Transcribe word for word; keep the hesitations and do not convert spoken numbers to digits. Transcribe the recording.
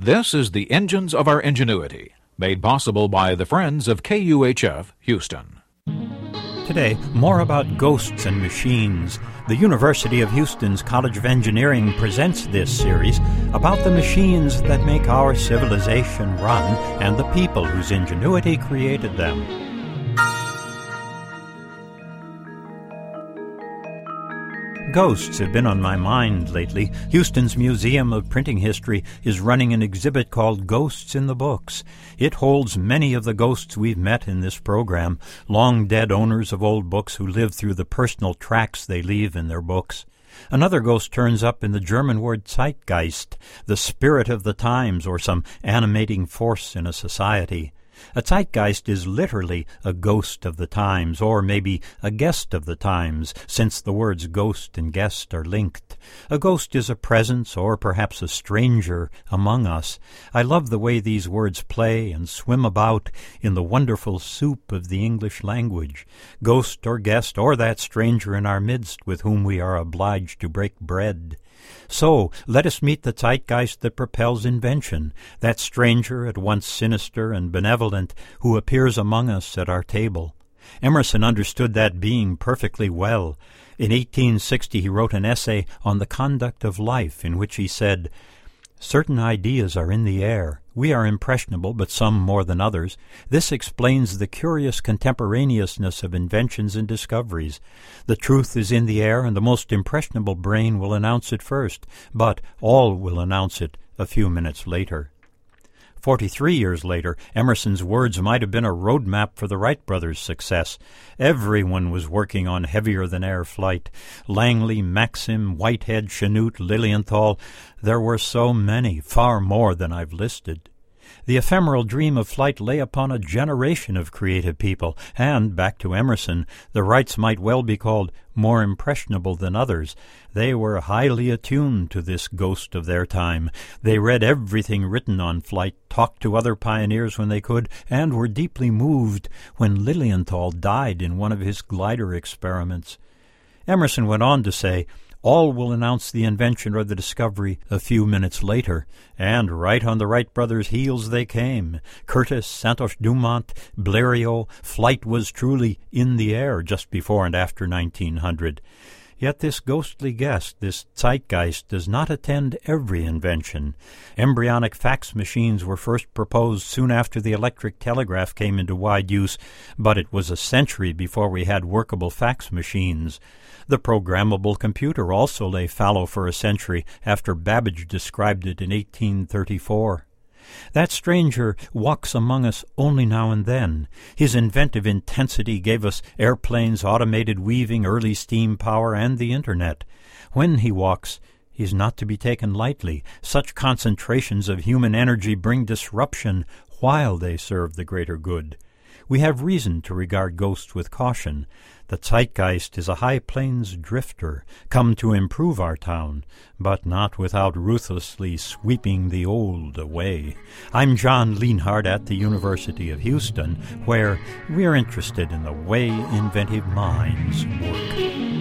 This is the Engines of Our Ingenuity, made possible by the Friends of K U H F Houston. Today, more about ghosts and machines. The University of Houston's College of Engineering presents this series about the machines that make our civilization run and the people whose ingenuity created them. Ghosts have been on my mind lately. Houston's Museum of Printing History is running an exhibit called Ghosts in the Books. It holds many of the ghosts we've met in this program, long-dead owners of old books who live through the personal tracks they leave in their books. Another ghost turns up in the German word Zeitgeist, the spirit of the times or some animating force in a society. A zeitgeist is literally a ghost of the times, or maybe a guest of the times, since the words ghost and guest are linked. A ghost is a presence, or perhaps a stranger, among us. I love the way these words play and swim about in the wonderful soup of the English language. Ghost or guest, or that stranger in our midst with whom we are obliged to break bread. So, let us meet the zeitgeist that propels invention, that stranger at once sinister and benevolent who appears among us at our table. Emerson understood that being perfectly well. In eighteen sixty he wrote an essay on the conduct of life in which he said, "Certain ideas are in the air. We are impressionable, but some more than others. This explains the curious contemporaneousness of inventions and discoveries. The truth is in the air, and the most impressionable brain will announce it first, but all will announce it a few minutes later." Forty-three years later, Emerson's words might have been a roadmap for the Wright brothers' success. Everyone was working on heavier-than-air flight. Langley, Maxim, Whitehead, Chanute, Lilienthal. There were so many, far more than I've listed. The ephemeral dream of flight lay upon a generation of creative people, and, back to Emerson, the Wrights might well be called more impressionable than others. They were highly attuned to this ghost of their time. They read everything written on flight, talked to other pioneers when they could, and were deeply moved when Lilienthal died in one of his glider experiments. Emerson went on to say, "All will announce the invention or the discovery a few minutes later," and right on the Wright brothers' heels they came. Curtiss, Santos-Dumont, Blériot, flight was truly in the air just before and after nineteen hundred. Yet this ghostly guest, this zeitgeist, does not attend every invention. Embryonic fax machines were first proposed soon after the electric telegraph came into wide use, but it was a century before we had workable fax machines. The programmable computer also lay fallow for a century after Babbage described it in eighteen thirty-four. That stranger walks among us only now and then. His inventive intensity gave us airplanes, automated weaving, early steam power, and the Internet. When he walks, he is not to be taken lightly. Such concentrations of human energy bring disruption while they serve the greater good. We have reason to regard ghosts with caution. The zeitgeist is a high plains drifter, come to improve our town, but not without ruthlessly sweeping the old away. I'm John Lienhardt at the University of Houston, where we're interested in the way inventive minds work.